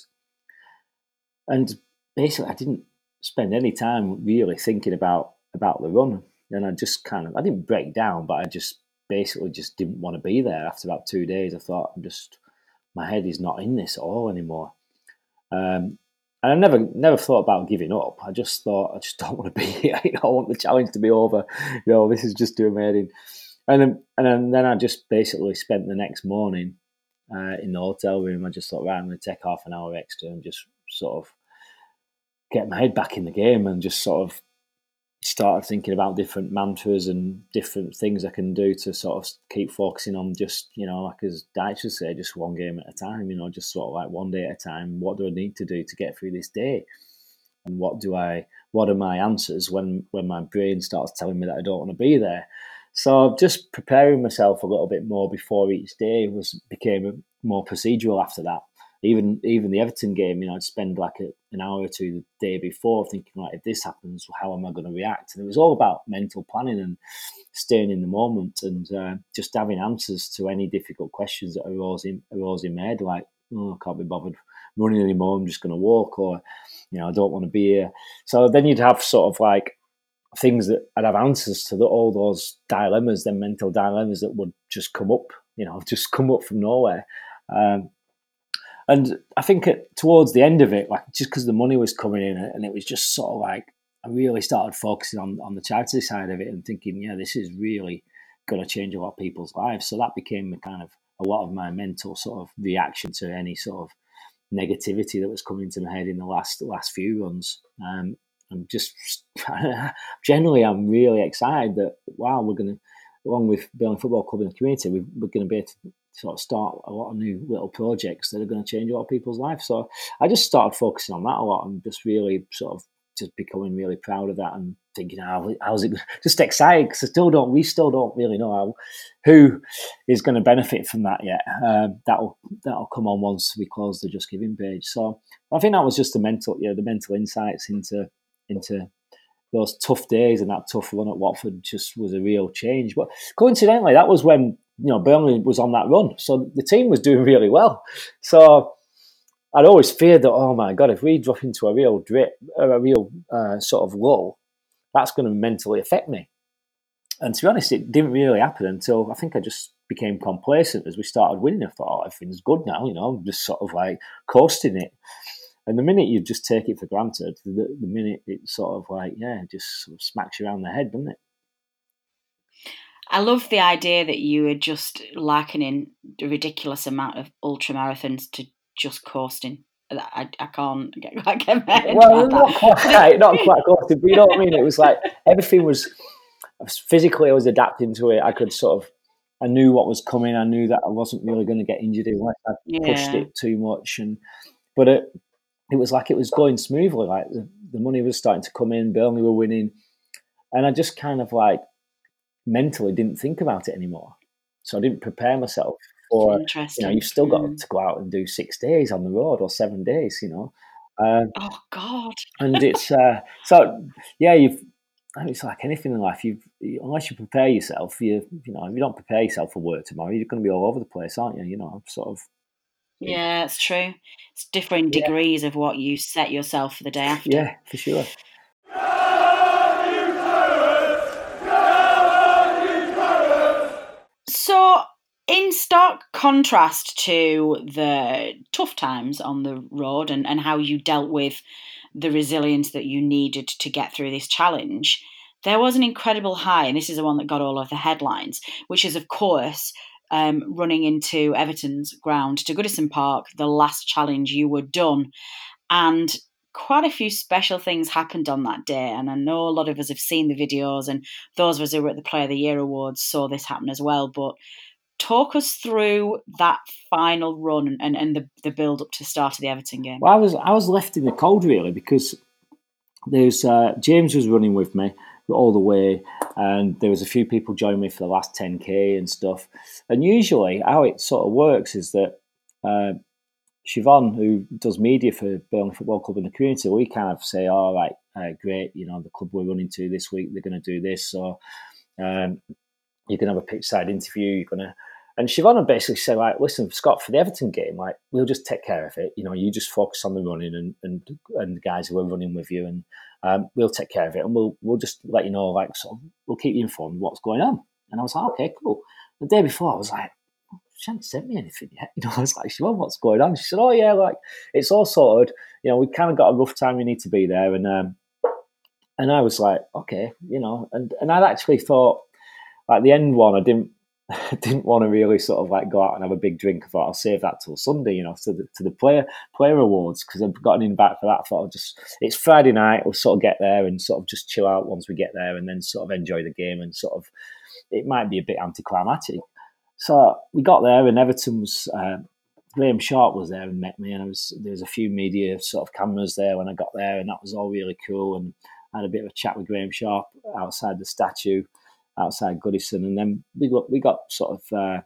And basically, I didn't spend any time really thinking about about the run. And I just kind of, I didn't break down, but I just basically just didn't want to be there. After about two days, I thought, I'm just, my head is not in this at all anymore. Um, and I never never thought about giving up. I just thought, I just don't want to be here. You know, I want the challenge to be over. You know, this is just doing my head in. And then, and then I just basically spent the next morning uh, in the hotel room. I just thought, right, I'm going to take half an hour extra and just sort of get my head back in the game, and just sort of started thinking about different mantras and different things I can do to sort of keep focusing on just, you know, like as Dyche would say, just one game at a time, you know, just sort of like one day at a time. What do I need to do to get through this day? And what do I, what are my answers when, when my brain starts telling me that I don't want to be there? So just preparing myself a little bit more before each day was became more procedural after that. Even even the Everton game, you know, I'd spend like a, an hour or two the day before thinking, like, if this happens, how am I going to react? And it was all about mental planning and staying in the moment, and uh, just having answers to any difficult questions that arose in, arose in my head, like, oh, I can't be bothered running anymore, I'm just going to walk, or, you know, I don't want to be here. So then you'd have sort of like things that I'd have answers to the, all those dilemmas, then mental dilemmas that would just come up, you know, just come up from nowhere. Um, And I think at, towards the end of it, like just because the money was coming in, and it was just sort of like I really started focusing on, on the charity side of it and thinking, yeah, this is really going to change a lot of people's lives. So that became a kind of a lot of my mental sort of reaction to any sort of negativity that was coming to my head in the last last few runs. Um, I'm just generally, I'm really excited that wow, we're going to, along with Burnley Football Club in the community, we, we're going to be able to sort of start a lot of new little projects that are going to change a lot of people's lives. So I just started focusing on that a lot and just really sort of just becoming really proud of that and thinking, how how's it, just excited because I still don't, we still don't really know how, who is going to benefit from that yet. Um, that'll that'll come on once we close the Just Giving page. So I think that was just the mental, you know, the mental insights into into those tough days, and that tough run at Watford just was a real change. But coincidentally, that was when, you know, Burnley was on that run, so the team was doing really well. So I'd always feared that, oh my God, if we drop into a real drip, a real uh, sort of lull, that's going to mentally affect me. And to be honest, it didn't really happen until I think I just became complacent as we started winning. I thought, oh, everything's good now, you know, I'm just sort of like coasting it. And the minute you just take it for granted, the, the minute it's sort of like, yeah, it just sort of smacks you around the head, doesn't it? I love the idea that you were just likening a ridiculous amount of ultra marathons to just coasting. I, I can't get, get my head Well, around not that. quite, not quite close to, but you know what I mean? It was like everything was physically, I was adapting to it. I could sort of, I knew what was coming. I knew that I wasn't really going to get injured unless I pushed Yeah. it too much. And but it, it was like it was going smoothly. Like the, the money was starting to come in. Burnley were winning, and I just kind of like mentally didn't think about it anymore. So I didn't prepare myself for. You know, you've still got Mm. to go out and do six days on the road or seven days. You know. Um, oh God! and it's uh, so yeah, you've. It's like anything in life. You, unless you prepare yourself, you you know, if you don't prepare yourself for work tomorrow, you're going to be all over the place, aren't you? You know, sort of. Yeah, it's true. It's different Yeah. degrees of what you set yourself for the day after. Yeah, for sure. So, in stark contrast to the tough times on the road and, and how you dealt with the resilience that you needed to get through this challenge, there was an incredible high, and this is the one that got all of the headlines, which is, of course, um, running into Everton's ground to Goodison Park, the last challenge you were done. And quite a few special things happened on that day. And I know a lot of us have seen the videos, and those of us who were at the Player of the Year Awards saw this happen as well. But talk us through that final run and, and the, the build up to the start of the Everton game. Well, I was I was left in the cold really because there's uh, James was running with me all the way, and there was a few people joining me for the last ten K and stuff. And usually, how it sort of works is that uh, Siobhan, who does media for Burnley Football Club in the community, we kind of say, "All right, uh, great, you know, the club we're running to this week, they're going to do this, so." Um, you're going to have a pitch side interview. You're going to, and Siobhan basically said, like, listen, Scott, for the Everton game, like, we'll just take care of it. You know, you just focus on the running and and, and the guys who are running with you, and um, we'll take care of it, and we'll we'll just let you know, like, so we'll keep you informed of what's going on. And I was like, okay, cool. The day before, I was like, she hasn't sent me anything yet. You know, I was like, Siobhan, what's going on? She said, oh yeah, like it's all sorted. You know, we kind of got a rough time. We need to be there, and um, and I was like, okay, you know, and and I'd actually thought. Like the end one, I didn't didn't want to really sort of like go out and have a big drink. I thought I'll save that till Sunday, you know, to the to the player player awards because I've got an invite for that. I thought I'll just it's Friday night, we'll sort of get there and sort of just chill out once we get there, and then sort of enjoy the game and sort of it might be a bit anticlimactic. So we got there, and Everton was uh, Graham Sharp was there and met me, and I was there was a few media sort of cameras there when I got there, and that was all really cool. And I had a bit of a chat with Graham Sharp outside the statue. Outside Goodison, and then we got we got sort of uh,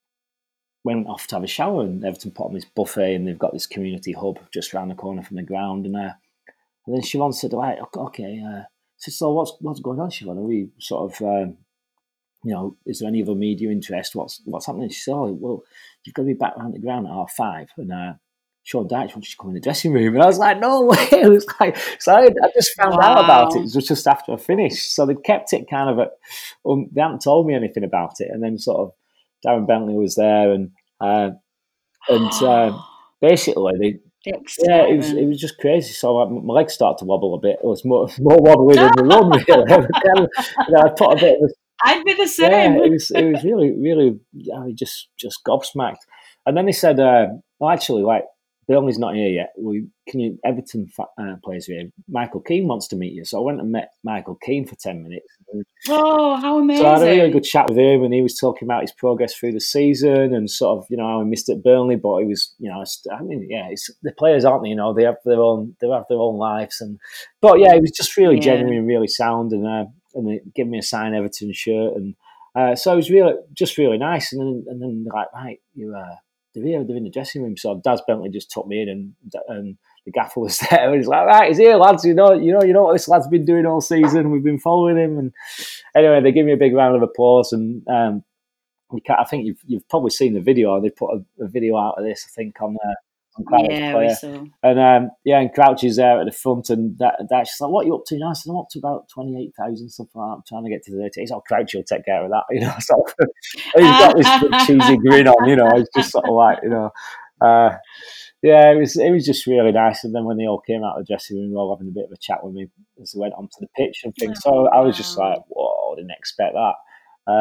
went off to have a shower, and Everton put on this buffet, and they've got this community hub just around the corner from the ground, and uh, and then Siobhan said, "Right, okay, uh, so, so what's what's going on, Siobhan? Are we sort of um, you know, is there any other media interest? What's what's happening?" She said, "Oh, well, you've got to be back around the ground at half five, and uh, Sean Dyche wants you to come in the dressing room." And I was like, no way. It was like, so I, I just found wow. out about it. It was just after I finished. So they kept it kind of at, um, they hadn't told me anything about it. And then sort of Darren Bentley was there, and uh, and uh, basically they, yeah, it was it was just crazy. So my, my legs started to wobble a bit. It was more more wobbly than the run, really. Kind of, you know, I put a bit of a, I'd be the same. Yeah, it was it was really really I mean, just just gobsmacked. And then they said, uh, well, actually, like. Burnley's not here yet. We can you Everton uh, players here. Michael Keane wants to meet you, so I went and met Michael Keane for ten minutes. Oh, how amazing! So I had a really good chat with him, and he was talking about his progress through the season and sort of you know how he missed at Burnley, but he was you know I mean yeah, it's, the players aren't they, you know they have their own they have their own lives, and but yeah, it was just really yeah. genuine and really sound, and uh, and they gave me a signed Everton shirt, and uh, so it was really just really nice, and then and then they're like right you. Uh, They're here, they're in the dressing room. So Daz Bentley just took me in, and and the gaffer was there. And he's like, right, he's here, lads. You know, you know, you know what this lad's been doing all season. We've been following him. And anyway, they give me a big round of applause. And um, we can't, I think you've you've probably seen the video. They put a, a video out of this, I think, on uh, on Crouch yeah, Player. we saw. And um, yeah, and Crouch is there at the front, and that, that's like, what are you up to? And I said, I'm up to about twenty-eight thousand, something like that. I'm trying to get to thirty. He's like, Crouch will take care of that, you know. So he's got this cheesy grin on, you know. It's just sort of like, you know. Uh, yeah, it was it was just really nice. And then when they all came out of the dressing room, they were all having a bit of a chat with me as they went onto the pitch and things. So I was just like, whoa, I didn't expect that. Um,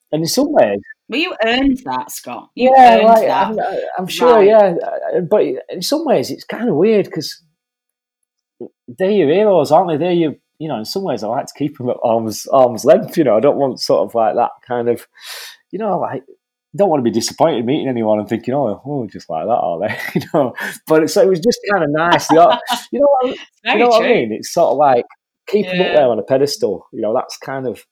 and in some ways, well, you earned that, Scott. You yeah, earned like that, I'm, I'm sure, right? yeah, but in some ways, it's kind of weird because they're your heroes, aren't they? They're your, you know, in some ways, I like to keep them at arm's arm's length. You know, I don't want sort of like that kind of, you know, like don't want to be disappointed meeting anyone and thinking, oh, oh, just like that, are they? You know, but so it was just kind of nice. You know, you know, what, you Very know what I true. mean? It's sort of like keep them up Yeah. there on a pedestal. You know, that's kind of,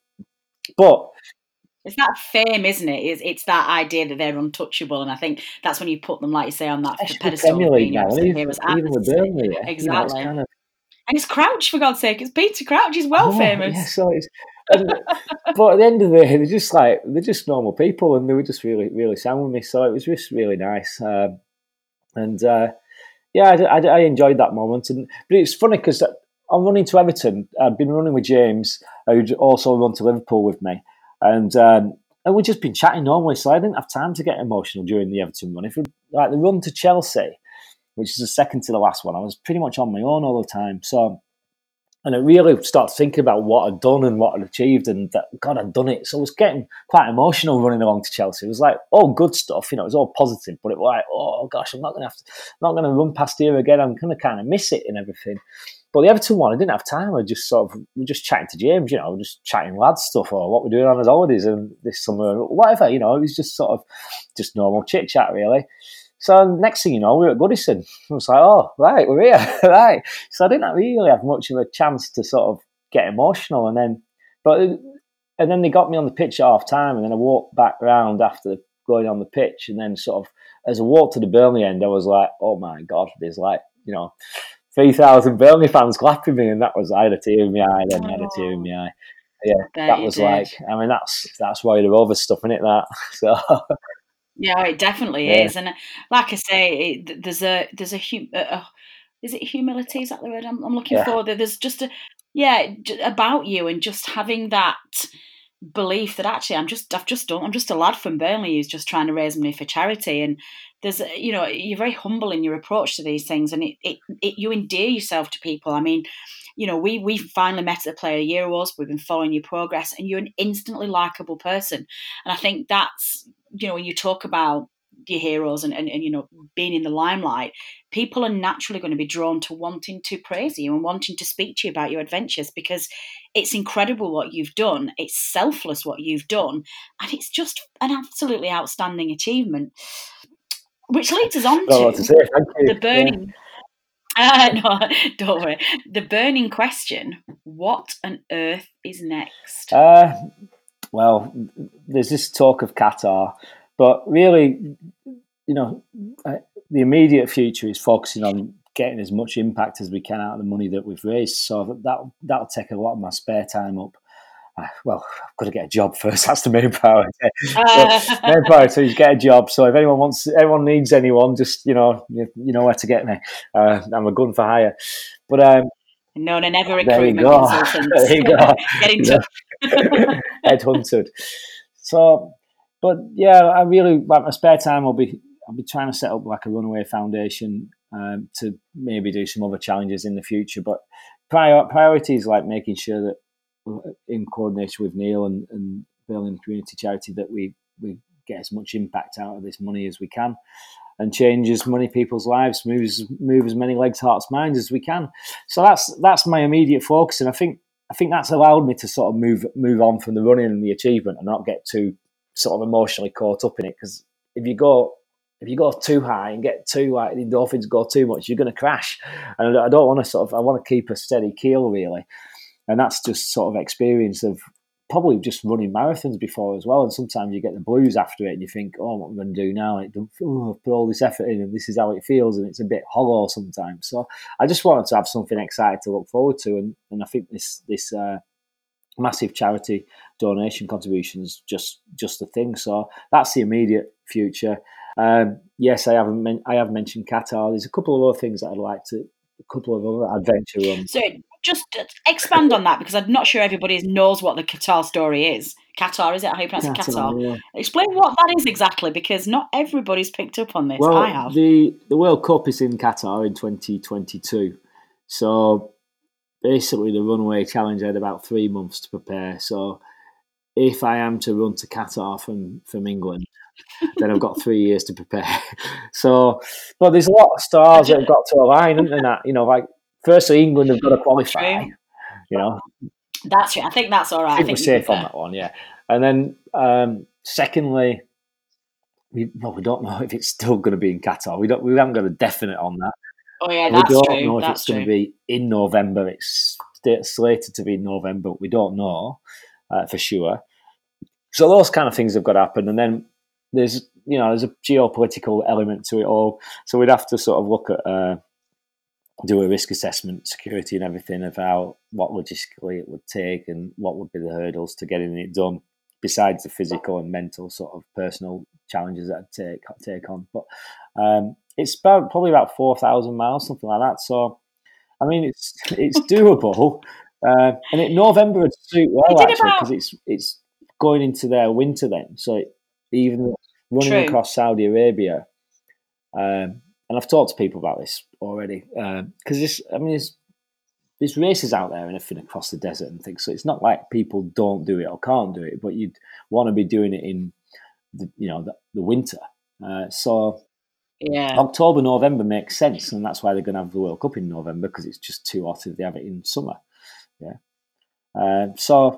but It's that fame, isn't it? It's, it's that idea that they're untouchable, and I think that's when you put them, like you say, on that especially the pedestal Premier of League being your now, and absolute even, heroes. even with Absolutely. Burnley, yeah, you know, it's Exactly. kind of. And it's Crouch, for God's sake. It's Peter Crouch. He's well Oh, famous. yeah, so it's, and, but at the end of the day, they're just like they're just normal people, and they were just really, really sound with me. So it was just really nice, um, and uh, yeah, I, I, I enjoyed that moment. And but it's funny because I'm running to Everton. I've been running with James, who'd also run to Liverpool with me, and um, and we've just been chatting normally. So I didn't have time to get emotional during the Everton run. If we, like the run to Chelsea, which is the second to the last one, I was pretty much on my own all the time. So. And I really started thinking about what I'd done and what I'd achieved, and that God, I'd done it. So I was getting quite emotional running along to Chelsea. It was like all good stuff, you know. It was all positive, but it was like, oh gosh, I'm not going to have to, I'm not going to run past here again. I'm going to kind of miss it and everything. But the Everton one, I didn't have time. I just sort of we were just chatting to James, you know, just chatting lads stuff or what we're doing on his holidays and this summer, whatever, you know. It was just sort of just normal chit chat, really. So next thing you know, we were at Goodison. I was like, oh, right, we're here, right. So I didn't really have much of a chance to sort of get emotional. And then, but, and then they got me on the pitch at half time, and then I walked back round after going on the pitch. And then sort of, as I walked to the Burnley end, I was like, oh my God, there's like, you know, three thousand Burnley fans clapping me. And that was, I had a tear in my eye, then I had a tear in my eye. Yeah, I bet that you was did. like, I mean, that's, that's why they're over stuff, isn't it, that? So. Yeah, it definitely Yeah. is. And like I say, it, there's a, there's a, hum, uh, is it humility? Is that the word I'm, I'm looking Yeah. for? There's just a, yeah, about you, and just having that belief that actually I'm just, I've just done, I'm just a lad from Burnley who's just trying to raise money for charity. And there's, you know, you're very humble in your approach to these things, and it, it, it you endear yourself to people. I mean, you know, we we finally met at the Player of the Year Awards. We've been following your progress, and you're an instantly likable person. And I think that's, you know, when you talk about your heroes and, and, and you know, being in the limelight, people are naturally going to be drawn to wanting to praise you and wanting to speak to you about your adventures, because it's incredible what you've done. It's selfless what you've done, and it's just an absolutely outstanding achievement. Which leads us on Not a lot to to say. Thank you. the burning. Uh, no, don't worry. The burning question: what on earth is next? Uh, well, there's this talk of Qatar, but really, you know, uh, the immediate future is focusing on getting as much impact as we can out of the money that we've raised. So that that'll take a lot of my spare time up. Uh, well, I've got to get a job first. That's the main priority. Uh, So, main priority is get a job. So if anyone wants, anyone needs anyone, just you know, you, you know where to get me. Uh, I'm a gun for hire. But um, no, no, never there you recruitment go. consultants. There you go. Get in You know, touch. headhunted. So, but yeah, I really like my spare time. I'll be I'll be trying to set up like a runaway foundation um, to maybe do some other challenges in the future. But prior, priority is like making sure that in coordination with Neil and, and Berlin Community Charity that we we get as much impact out of this money as we can, and change as many people's lives, move as, move as many legs, hearts, minds as we can. So that's that's my immediate focus, and I think I think that's allowed me to sort of move move on from the running and the achievement, and not get too sort of emotionally caught up in it. Because if you go if you go too high and get too like the endorphins go too much, you're going to crash. And I don't want to sort of I want to keep a steady keel really, and that's just sort of experience of probably just running marathons before as well. And sometimes you get the blues after it and you think, oh, what am I going to do now? It don't, oh, I've put all this effort in and this is how it feels, and it's a bit hollow sometimes. So I just wanted to have something exciting to look forward to. And, and I think this this uh, massive charity donation contribution is just, just the thing. So that's the immediate future. Um, yes, I haven't men- I have mentioned Qatar. There's a couple of other things that I'd like to, a couple of other adventure runs. So just expand on that, because I'm not sure everybody knows what the Qatar story is. Qatar, is it how you pronounce it? Qatar. Yeah. Explain what that is exactly, because not everybody's picked up on this. Well, I have. the the World Cup is in Qatar in twenty twenty-two. So basically, the runaway challenge had about three months to prepare. So if I am to run to Qatar from, from England, then I've got three years to prepare. So, but there's a lot of stars that have got to align, isn't there? That, you know, like, firstly, England have got to qualify, True. you know. That's true. I think that's all right. I think, I think we're safe on that one, yeah. And then, um, secondly, we well, we don't know if it's still going to be in Qatar. We don't. We haven't got a definite on that. Oh yeah, we that's don't true. know if that's it's going true. to be in November. It's slated to be in November, but we don't know uh, for sure. So those kind of things have got to happen. And then there's, you know, there's a geopolitical element to it all. So we'd have to sort of look at, uh, do a risk assessment, security and everything of how, what logistically it would take and what would be the hurdles to getting it done, besides the physical and mental sort of personal challenges that I'd take, take on. But um, it's about probably about four thousand miles, something like that. So, I mean, it's it's doable. Uh, and it, November would suit well, actually, because about... it's it's going into their winter then. So it, even running True. across Saudi Arabia, um, and I've talked to people about this already, because uh, this, I mean, there's, there's races out there and everything across the desert and things. So it's not like people don't do it or can't do it, but you'd want to be doing it in, the, you know, the, the winter. Uh, so yeah, October, November makes sense, and that's why they're going to have the World Cup in November, because it's just too hot if they have it in summer. Yeah. Uh, so.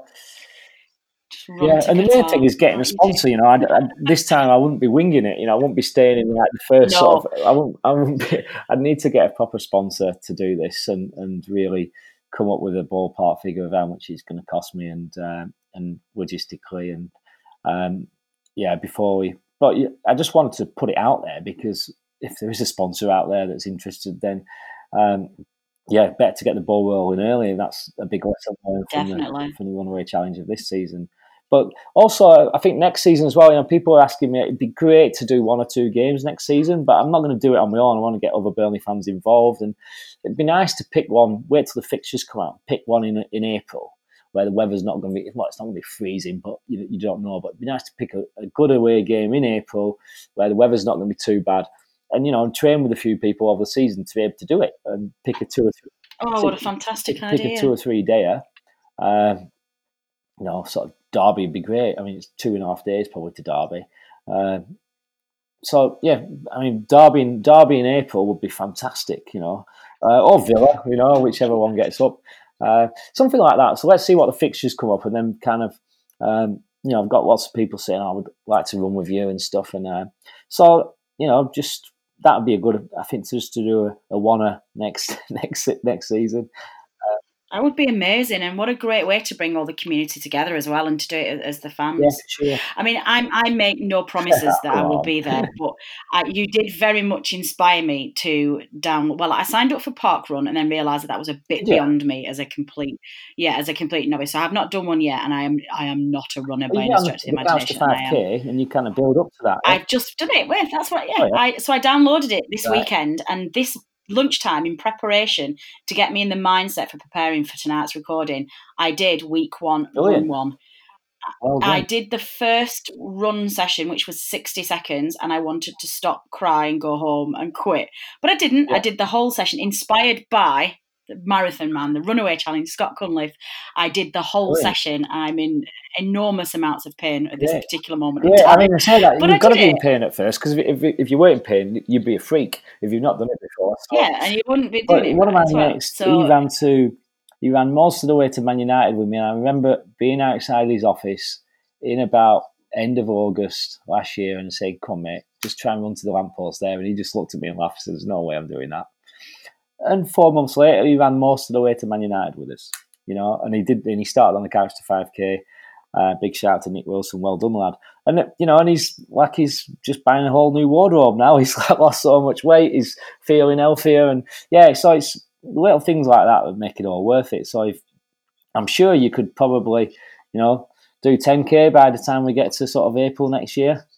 Yeah, and the main thing is getting a sponsor. You know, I, I, this time I wouldn't be winging it. You know, I wouldn't be staying in like the first no. sort of. I wouldn't. I wouldn't. Be, I'd need to get a proper sponsor to do this, and, and really come up with a ballpark figure of how much it's going to cost me, and uh, and logistically, and um, yeah, before we. But I just wanted to put it out there, because if there is a sponsor out there that's interested, then. Um, yeah, better to get the ball rolling early. That's a big lesson from the, from the runaway challenge of this season. But also, I think next season as well, you know, people are asking me, it'd be great to do one or two games next season, but I'm not going to do it on my own. I want to get other Burnley fans involved. And it'd be nice to pick one, wait till the fixtures come out, pick one in in April, where the weather's not going to be, well, it's not going to be freezing, but you, you don't know. But it'd be nice to pick a, a good away game in April, where the weather's not going to be too bad. And, you know, train with a few people over the season to be able to do it and pick a two or three. Oh, what a fantastic pick, idea. Pick a two or three dayer. Um, you know, sort of Derby would be great. I mean, it's two and a half days probably to Derby. Um, so, yeah, I mean, Derby in, Derby in April would be fantastic, you know. Uh, or Villa, you know, whichever one gets up. Uh, something like that. So let's see what the fixtures come up, and then kind of, um, you know, I've got lots of people saying, oh, I would like to run with you and stuff. And uh, so, you know, just... that would be a good, I think, just to do a, a one-er next next next season. Uh, that would be amazing, and what a great way to bring all the community together as well, and to do it as the fans. Yeah, sure. I mean, I I make no promises that I will be there, but I, you did very much inspire me to down. Well, I signed up for Park Run and then realised that that was a bit yeah. beyond me as a complete, yeah, as a complete novice. So I have not done one yet, and I am I am not a runner well, by any stretch of the imagination. five K, and, and you kind of build up to that. Right? I've just done it with. That's what. Yeah. Oh, yeah. I so I downloaded it this right. weekend, and this. Lunchtime in preparation to get me in the mindset for preparing for tonight's recording, I did week one, Brilliant. run one. Well I did the first run session, which was sixty seconds, and I wanted to stop, cry, and go home and quit. But I didn't. Yeah. I did the whole session, inspired by the Marathon Man, the Runaway Challenge, Scott Cunliffe. I did the whole Brilliant. session. I'm in enormous amounts of pain at this yeah. particular moment yeah, in time. I mean, I say that. But You've got to be it. in pain at first, because if, if, if you weren't in pain, you'd be a freak if you've not done it before. So, yeah, and you wouldn't be doing but it. One right of my mates, so, he ran to, he ran most of the way to Man United with me, and I remember being outside his office in about end of August last year and saying, come mate, just try and run to the lamppost there. And he just looked at me and laughed and said, there's no way I'm doing that. And four months later, he ran most of the way to Man United with us, you know, and he did, and he started on the couch to five K. Uh, big shout out to Nick Wilson, well done, lad. And, you know, and he's like, he's just buying a whole new wardrobe now. He's like lost so much weight, he's feeling healthier. And yeah, so it's little things like that that make it all worth it. So if, I'm sure you could probably, you know, do ten K by the time we get to sort of April next year.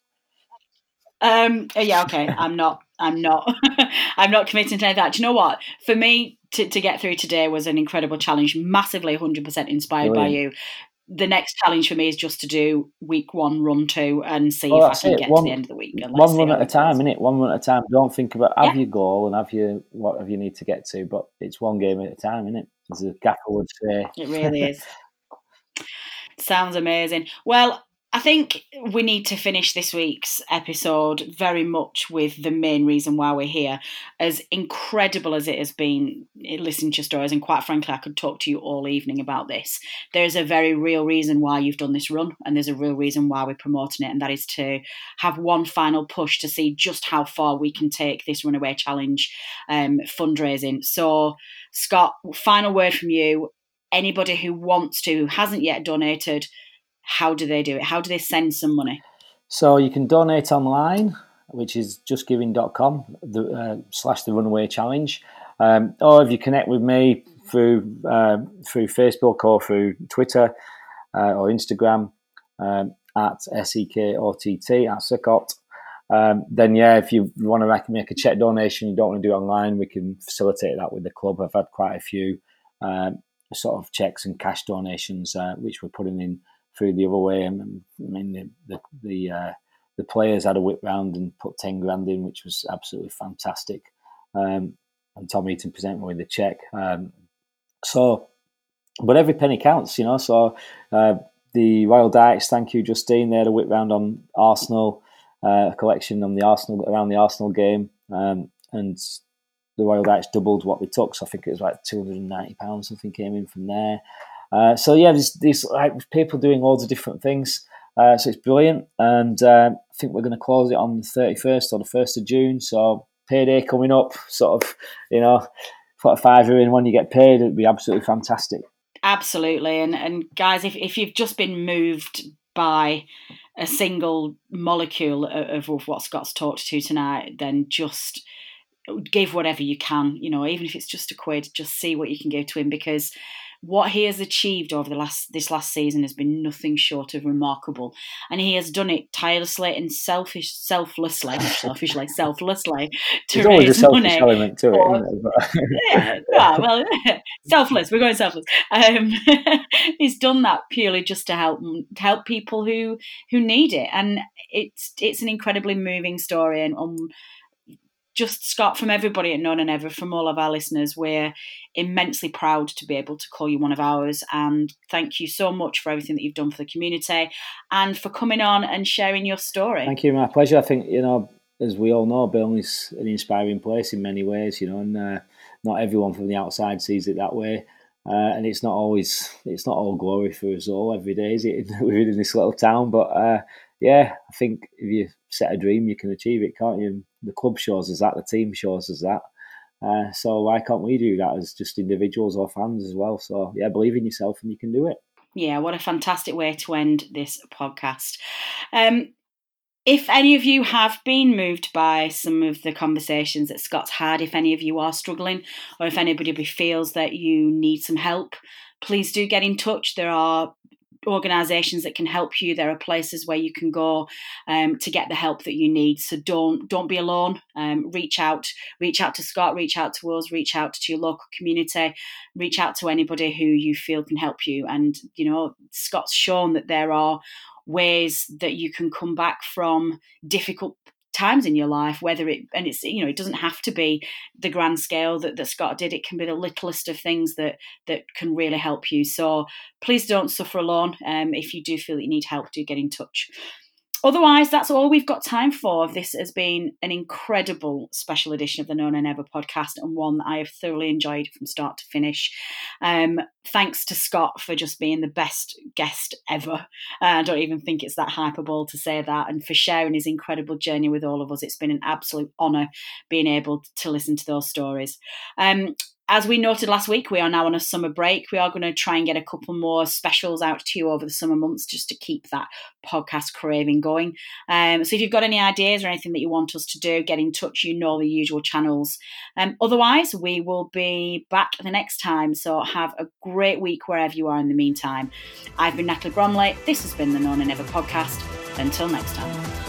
Um. Yeah. Okay. I'm not. I'm not. I'm not committing to any of that. Do you know what? For me, to, to get through today was an incredible challenge. Massively, one hundred percent inspired Brilliant. by you. The next challenge for me is just to do week one, run two, and see well, if I can it. get one, to the end of the week. And one run at a time, innit? One run at a time. Don't think about have yeah. your goal and have your whatever you need to get to, but it's one game at a time, innit? As a gaffer would say. It really is. Sounds amazing. Well, I think we need to finish this week's episode very much with the main reason why we're here. As incredible as it has been listening to your stories, and quite frankly, I could talk to you all evening about this, there's a very real reason why you've done this run, and there's a real reason why we're promoting it, and that is to have one final push to see just how far we can take this Runaway Challenge um, fundraising. So, Scott, final word from you. Anybody who wants to, who hasn't yet donated, how do they do it? How do they send some money? So you can donate online, which is justgiving dot com the, uh, slash the Runaway Challenge. Um, or if you connect with me through uh, through Facebook or through Twitter uh, or Instagram um, at S E K O T T, at Secott, um, then yeah, if you want to make a check donation, you don't want to do it online, we can facilitate that with the club. I've had quite a few um, sort of checks and cash donations, uh, which we're putting in through the other way. I mean, the the the, uh, the players had a whip round and put ten grand in, which was absolutely fantastic. Um, and Tom Heaton presented me with the check. Um, so, but every penny counts, you know. So uh, the Royal Dykes, thank you, Justine. They had a whip round on Arsenal, uh, a collection on the Arsenal around the Arsenal game, um, and the Royal Dykes doubled what we took. So I think it was like two hundred and ninety pounds. Something came in from there. Uh, so yeah, there's, there's like people doing loads of different things. Uh, so it's brilliant, and uh, I think we're going to close it on the thirty-first or the first of June. So payday coming up, sort of, you know, put a fiver in when you get paid. It'd be absolutely fantastic. Absolutely, and and guys, if if you've just been moved by a single molecule of, of what Scott's talked to tonight, then just give whatever you can. You know, even if it's just a quid, just see what you can give to him, because what he has achieved over the last this last season has been nothing short of remarkable, and he has done it tirelessly and selfish, selflessly, selfishly, selflessly to There's raise always a selfish money. element to for, it, isn't there? yeah, well, well, selfless. We're going selfless. Um, he's done that purely just to help to help people who who need it, and it's it's an incredibly moving story. And um, just Scott, from everybody at None and Ever, from all of our listeners, we're immensely proud to be able to call you one of ours. And thank you so much for everything that you've done for the community and for coming on and sharing your story. Thank you, my pleasure. I think, you know, as we all know, Burnley's an inspiring place in many ways, you know, and uh, not everyone from the outside sees it that way. Uh, and it's not always, it's not all glory for us all every day, is it? We're in this little town, but uh, yeah, I think if you set a dream, you can achieve it, can't you? The club shows us that, the team shows us that. Uh, so why can't we do that as just individuals or fans as well? So yeah, believe in yourself and you can do it. Yeah, what a fantastic way to end this podcast. Um, if any of you have been moved by some of the conversations that Scott's had, if any of you are struggling, or if anybody feels that you need some help, please do get in touch. There are organisations that can help you. There are places where you can go um, to get the help that you need. So don't don't be alone. Um, reach out, reach out to Scott, reach out to us, reach out to your local community, reach out to anybody who you feel can help you. And you know, Scott's shown that there are ways that you can come back from difficult times in your life, whether it, and it's, you know, it doesn't have to be the grand scale that, that Scott did. It can be the littlest of things that that can really help you. So please don't suffer alone. Um, if you do feel that you need help, do get in touch. Otherwise, that's all we've got time for. This has been an incredible special edition of the None and Ever podcast, and one that I have thoroughly enjoyed from start to finish. Um, thanks to Scott for just being the best guest ever. Uh, I don't even think it's that hyperbole to say that, and for sharing his incredible journey with all of us. It's been an absolute honour being able to listen to those stories. Um, As we noted last week, we are now on a summer break. We are going to try and get a couple more specials out to you over the summer months just to keep that podcast craving going. Um, so if you've got any ideas or anything that you want us to do, get in touch. You know the usual channels. Um, otherwise, we will be back the next time. So have a great week wherever you are in the meantime. I've been Natalie Bromley. This has been the None and Ever podcast. Until next time.